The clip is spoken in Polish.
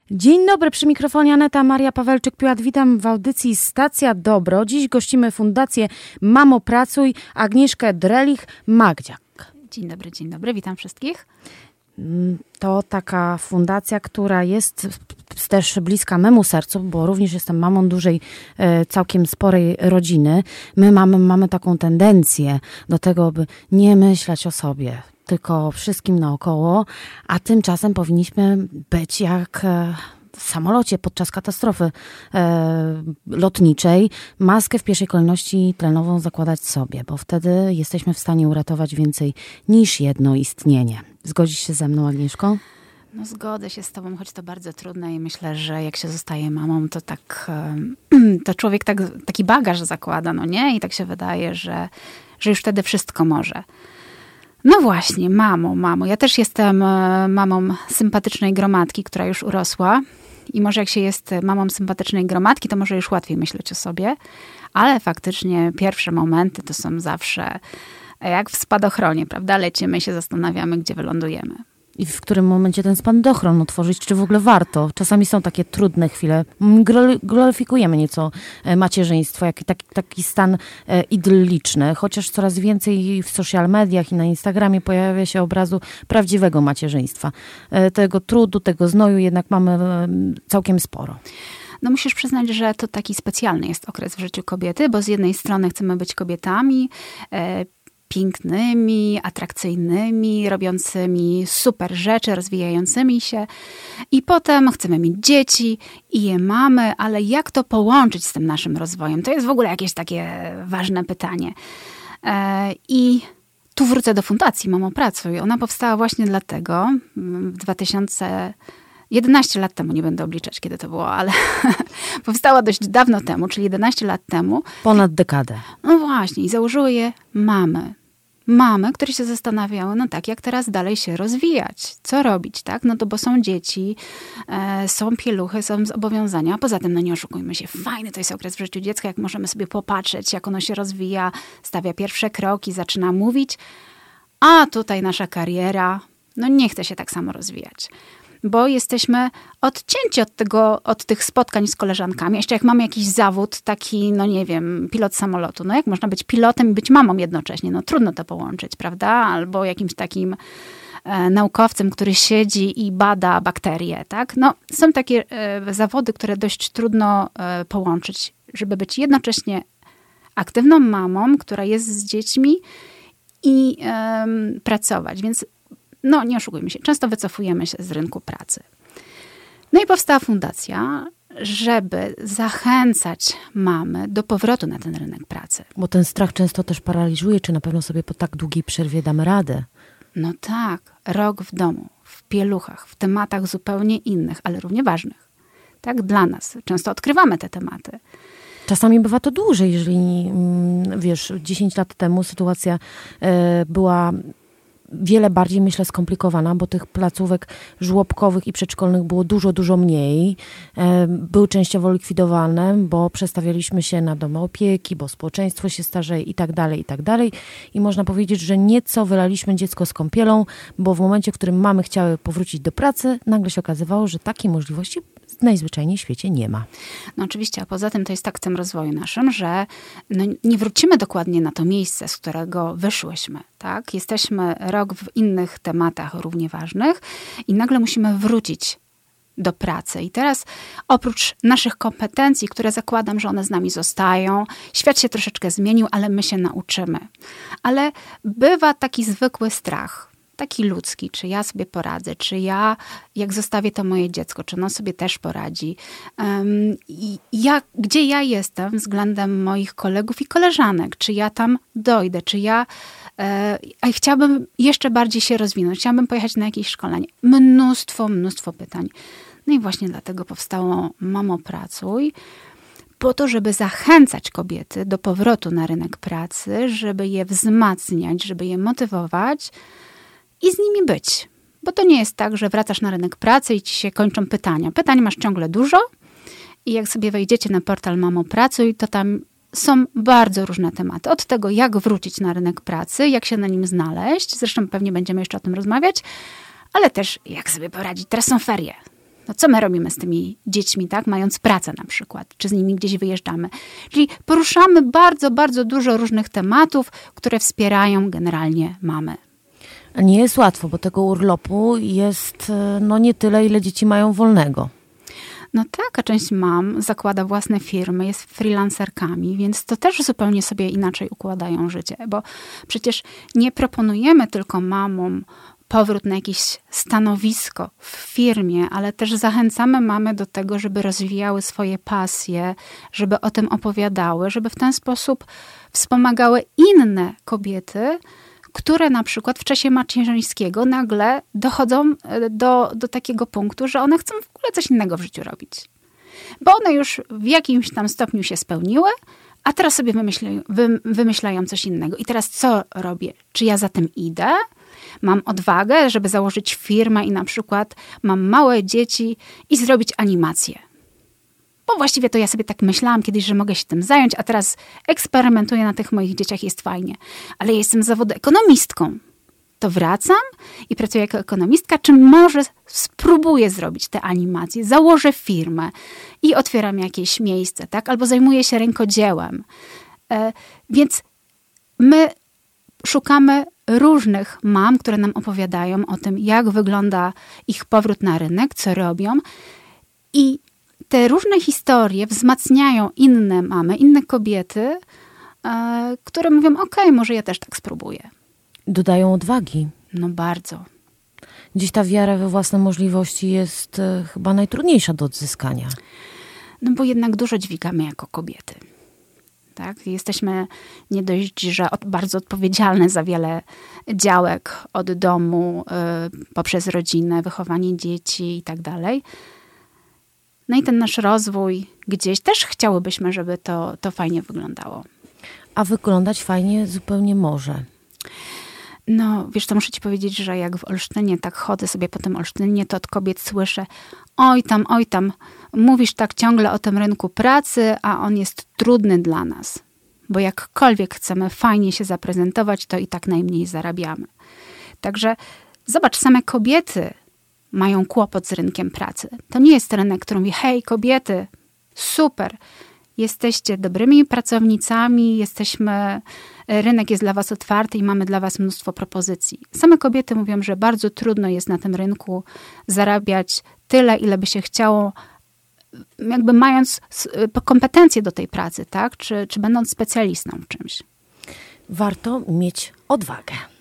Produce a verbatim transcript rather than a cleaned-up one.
Dzień dobry, przy mikrofonie Aneta Maria Pawelczyk-Piłat. Witam w audycji Stacja Dobro. Dziś gościmy Fundację Mamo Pracuj, Agnieszkę Drelich-Magdziak. Dzień dobry, dzień dobry, witam wszystkich. To taka fundacja, która jest też bliska memu sercu, bo również jestem mamą dużej, całkiem sporej rodziny. My mamy, mamy taką tendencję do tego, by nie myśleć o sobie, tylko wszystkim naokoło, a tymczasem powinniśmy być jak w samolocie podczas katastrofy e, lotniczej. Maskę w pierwszej kolejności tlenową zakładać sobie, bo wtedy jesteśmy w stanie uratować więcej niż jedno istnienie. Zgodzisz się ze mną, Agnieszko? No zgodzę się z tobą, choć to bardzo trudne i myślę, że jak się zostaje mamą, to tak to człowiek tak, taki bagaż zakłada, no nie? I tak się wydaje, że, że już wtedy wszystko może. No właśnie, mamo, mamo. Ja też jestem mamą sympatycznej gromadki, która już urosła. I może jak się jest mamą sympatycznej gromadki, to może już łatwiej myśleć o sobie. Ale faktycznie pierwsze momenty to są zawsze jak w spadochronie, prawda? Lecimy i się zastanawiamy, gdzie wylądujemy. I w którym momencie ten spadochron otworzyć, czy w ogóle warto? Czasami są takie trudne chwile. Gloryfikujemy nieco macierzyństwo, jak taki, taki stan e, idylliczny, chociaż coraz więcej w social mediach i na Instagramie pojawia się obrazu prawdziwego macierzyństwa. E, tego trudu, tego znoju jednak mamy e, całkiem sporo. No musisz przyznać, że to taki specjalny jest okres w życiu kobiety, bo z jednej strony chcemy być kobietami, e, pięknymi, atrakcyjnymi, robiącymi super rzeczy, rozwijającymi się. I potem chcemy mieć dzieci i je mamy, ale jak to połączyć z tym naszym rozwojem? To jest w ogóle jakieś takie ważne pytanie. I tu wrócę do Fundacji Mamo Pracuj. Ona powstała właśnie dlatego w dwa tysiące jedenaście lat temu, nie będę obliczać, kiedy to było, ale powstała dość dawno temu, czyli jedenaście lat temu. Ponad dekadę. No właśnie, i założyły je mamy. Mamy, które się zastanawiały, no tak, jak teraz dalej się rozwijać, co robić, tak? No to bo są dzieci, e, są pieluchy, są zobowiązania, a poza tym, no nie oszukujmy się, fajny to jest okres w życiu dziecka, jak możemy sobie popatrzeć, jak ono się rozwija, stawia pierwsze kroki, zaczyna mówić, a tutaj nasza kariera, no nie chce się tak samo rozwijać. Bo jesteśmy odcięci od tego, od tych spotkań z koleżankami. Jeszcze jak mamy jakiś zawód, taki, no nie wiem, pilot samolotu. No jak można być pilotem i być mamą jednocześnie? No trudno to połączyć, prawda? Albo jakimś takim e, naukowcem, który siedzi i bada bakterie, tak? No są takie e, zawody, które dość trudno e, połączyć, żeby być jednocześnie aktywną mamą, która jest z dziećmi i e, pracować. Więc no nie oszukujmy się, często wycofujemy się z rynku pracy. No i powstała fundacja, żeby zachęcać mamy do powrotu na ten rynek pracy. Bo ten strach często też paraliżuje, czy na pewno sobie po tak długiej przerwie damy radę? No tak, rok w domu, w pieluchach, w tematach zupełnie innych, ale równie ważnych. Tak, dla nas. Często odkrywamy te tematy. Czasami bywa to dłużej, jeżeli, wiesz, dziesięć lat temu sytuacja e, była wiele bardziej, myślę, skomplikowana, bo tych placówek żłobkowych i przedszkolnych było dużo, dużo mniej. Były częściowo likwidowane, bo przestawialiśmy się na domy opieki, bo społeczeństwo się starzeje i tak dalej, i tak dalej. I można powiedzieć, że nieco wylaliśmy dziecko z kąpielą, bo w momencie, w którym mamy chciały powrócić do pracy, nagle się okazywało, że takiej możliwości najzwyczajniej w świecie nie ma. No oczywiście, a poza tym to jest tak w tym rozwoju naszym, że no nie wrócimy dokładnie na to miejsce, z którego wyszłyśmy. Tak? Jesteśmy rok w innych tematach równie ważnych i nagle musimy wrócić do pracy. I teraz oprócz naszych kompetencji, które zakładam, że one z nami zostają, świat się troszeczkę zmienił, ale my się nauczymy. Ale bywa taki zwykły strach. Taki ludzki, czy ja sobie poradzę, czy ja, jak zostawię to moje dziecko, czy ono sobie też poradzi. Um, i ja, gdzie ja jestem względem moich kolegów i koleżanek, czy ja tam dojdę, czy ja e, a chciałabym jeszcze bardziej się rozwinąć, chciałabym pojechać na jakieś szkolenie. Mnóstwo, mnóstwo pytań. No i właśnie dlatego powstało Mamo Pracuj, po to, żeby zachęcać kobiety do powrotu na rynek pracy, żeby je wzmacniać, żeby je motywować, i z nimi być. Bo to nie jest tak, że wracasz na rynek pracy i ci się kończą pytania. Pytań masz ciągle dużo i jak sobie wejdziecie na portal Mamo Pracuj, to tam są bardzo różne tematy. Od tego, jak wrócić na rynek pracy, jak się na nim znaleźć. Zresztą pewnie będziemy jeszcze o tym rozmawiać. Ale też jak sobie poradzić. Teraz są ferie. No co my robimy z tymi dziećmi, tak? Mając pracę na przykład, czy z nimi gdzieś wyjeżdżamy. Czyli poruszamy bardzo, bardzo dużo różnych tematów, które wspierają generalnie mamy. A nie jest łatwo, bo tego urlopu jest no nie tyle, ile dzieci mają wolnego. No tak, a część mam zakłada własne firmy, jest freelancerkami, więc to też zupełnie sobie inaczej układają życie, bo przecież nie proponujemy tylko mamom powrót na jakieś stanowisko w firmie, ale też zachęcamy mamy do tego, żeby rozwijały swoje pasje, żeby o tym opowiadały, żeby w ten sposób wspomagały inne kobiety, które na przykład w czasie macierzyńskiego nagle dochodzą do, do takiego punktu, że one chcą w ogóle coś innego w życiu robić. Bo one już w jakimś tam stopniu się spełniły, a teraz sobie wymyślają, wy, wymyślają coś innego. I teraz co robię? Czy ja za tym idę? Mam odwagę, żeby założyć firmę i na przykład mam małe dzieci i zrobić animację. Bo właściwie to ja sobie tak myślałam kiedyś, że mogę się tym zająć, a teraz eksperymentuję na tych moich dzieciach, jest fajnie. Ale ja jestem z zawodu ekonomistką. To wracam i pracuję jako ekonomistka, czy może spróbuję zrobić te animacje, założę firmę i otwieram jakieś miejsce, tak? Albo zajmuję się rękodziełem. E, więc my szukamy różnych mam, które nam opowiadają o tym, jak wygląda ich powrót na rynek, co robią. I te różne historie wzmacniają inne mamy, inne kobiety, e, które mówią, okej, może ja też tak spróbuję. Dodają odwagi. No bardzo. Gdzieś ta wiara we własne możliwości jest e, chyba najtrudniejsza do odzyskania. No bo jednak dużo dźwigamy jako kobiety. Tak? Jesteśmy nie dość, że od, bardzo odpowiedzialne za wiele działek od domu, y, poprzez rodzinę, wychowanie dzieci i tak dalej. No i ten nasz rozwój gdzieś też chciałybyśmy, żeby to, to fajnie wyglądało. A wyglądać fajnie zupełnie może. No, wiesz, to muszę ci powiedzieć, że jak w Olsztynie tak chodzę sobie po tym Olsztynie, to od kobiet słyszę, oj tam, oj tam, mówisz tak ciągle o tym rynku pracy, a on jest trudny dla nas. Bo jakkolwiek chcemy fajnie się zaprezentować, to i tak najmniej zarabiamy. Także zobacz, same kobiety mają kłopot z rynkiem pracy. To nie jest rynek, który mówi, hej kobiety, super, jesteście dobrymi pracownicami, jesteśmy, rynek jest dla was otwarty i mamy dla was mnóstwo propozycji. Same kobiety mówią, że bardzo trudno jest na tym rynku zarabiać tyle, ile by się chciało, jakby mając kompetencje do tej pracy, tak? Czy, czy będąc specjalistą w czymś. Warto mieć odwagę.